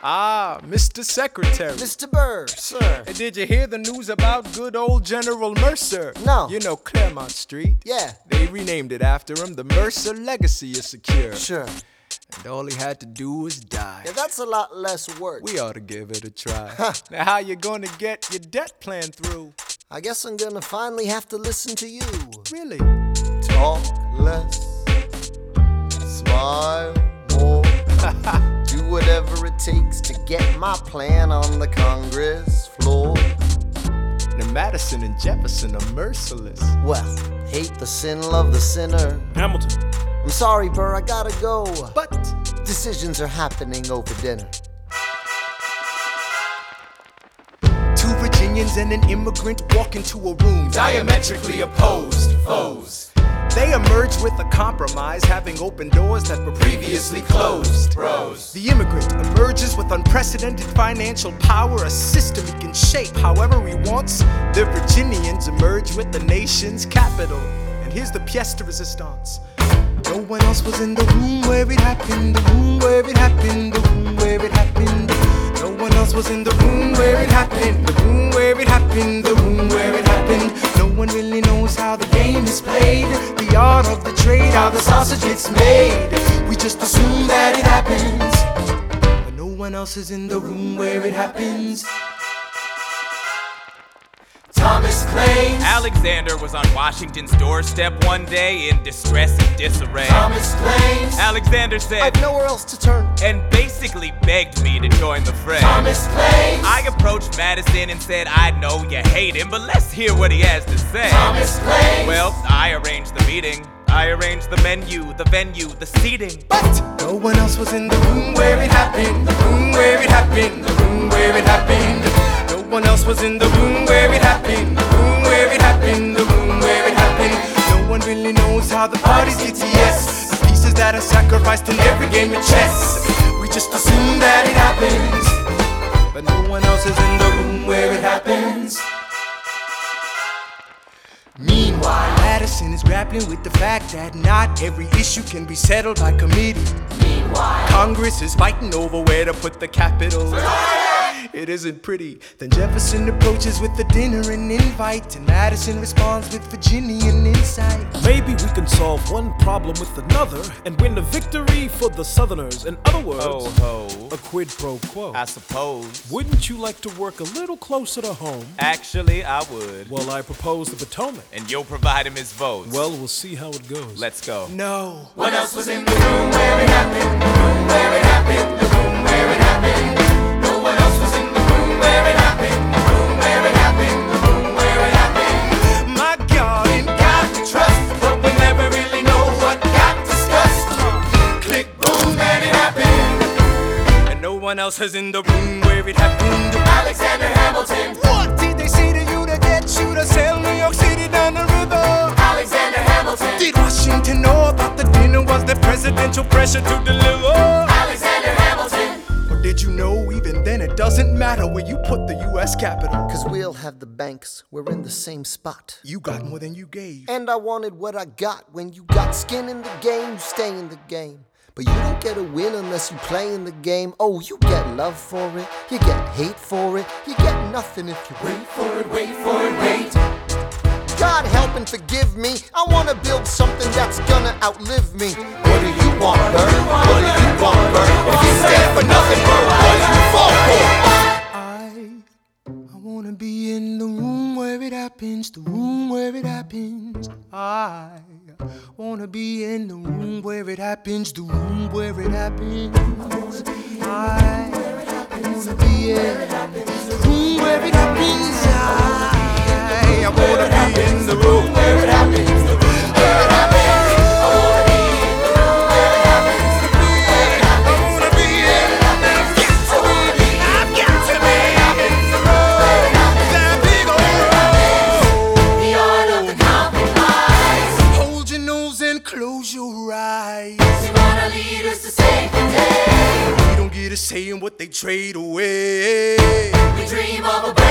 Ah, Mr. Secretary. Mr. Burr, sir. Hey, did you hear the news about good old General Mercer? No. You know Claremont Street? Yeah. They renamed it after him. The Mercer legacy is secure. Sure. And all he had to do was die. Yeah, that's a lot less work. We ought to give it a try. Now how you gonna get your debt plan through? I guess I'm gonna finally have to listen to you. Really? Talk less, smile more. Do whatever it takes to get my plan on the Congress floor. Now Madison and Jefferson are merciless. Well, hate the sin, love the sinner. Hamilton. I'm sorry, Burr, I gotta go. But Decisions are happening over dinner. two Virginians and an immigrant walk into a room diametrically opposed foes. They emerge with a compromise, having opened doors that were previously closed. The immigrant emerges with unprecedented financial power, a system he can shape however he wants. The Virginians emerge with the nation's capital. And here's the pièce de résistance. No one else was in the room where it happened, the room where it happened, the room where it happened. No one else was in the room where it happened, the room where it happened, the room where it happened. No one really knows how the game is played, the art of the trade, how the sausage gets made. We just assume that it happens, but no one else is in the room where it happens. Thomas claims Alexander was on Washington's doorstep one day in distress and disarray. Thomas claims Alexander said, I've nowhere else to turn. and basically begged me to join the fray. Thomas claims I approached Madison and said, I know you hate him, but let's hear what he has to say. Thomas claims Well, I arranged the meeting. I arranged the menu, the venue, the seating. But no one else was in the room where it happened, the room where it happened, the room where it happened. No one else was in the room where it happened, the room where it happened, the room where it happened. No one really knows how the parties get to yes, the pieces that are sacrificed in every game of chess. We just assume that it happens, but no one else is in the room where it happens. Meanwhile, Madison is grappling with the fact that not every issue can be settled by committee. Meanwhile, Congress is fighting over where to put the capital. It isn't pretty. Then Jefferson approaches with the dinner and invite, and Madison responds with Virginian insight. Maybe we can solve one problem with another and win a victory for the Southerners. In other words, Ho ho, a quid pro quo. I suppose. Wouldn't you like to work a little closer to home? Actually, I would. Well, I propose the Potomac. And you'll provide him his votes. Well, we'll see how it goes. Let's go. No one else was in the room where it happened, the room where it happened, the room where it happened. No one else was in the room where it happened, the room where it happened, the room where it happened. My God, in God we trust, but we never really know what got discussed. Click, boom, and it happened. And no one else was in the room where it happened. Alexander Hamilton. What did they say to you to get you to sail New York City down the river? Alexander Hamilton. Did Washington know about the dinner? Was there presidential pressure to deliver? Alexander Hamilton. Or did you know even then it doesn't matter where you put the U.S. Capitol? Cause we'll have the banks, we're in the same spot. You got more than you gave. And I wanted what I got. When you got skin in the game, you stay in the game. But you don't get a win unless you play in the game. Oh, you get love for it, you get hate for it, you get nothing if you wait for it, wait for it, wait. God help and forgive me, I wanna build something that's gonna outlive me. What do you want, Burr? What do you want, Burr? If you stand for nothing, Burr, what do you fall for? I wanna be in the room where it happens, the room where it happens. I wanna be in the room where it happens, the room where it happens. I wanna be in the room where it happens. I wanna be in the room where it happens, the room where it happens. I wanna be in the room where it happens, the room where it happens. I wanna be in it, I've got to be in the room where it happens, that big old room. The art of the compromise. Hold your nose and close your eyes. They wanna lead us to save the day. We don't get a say in what they trade away. We dream of a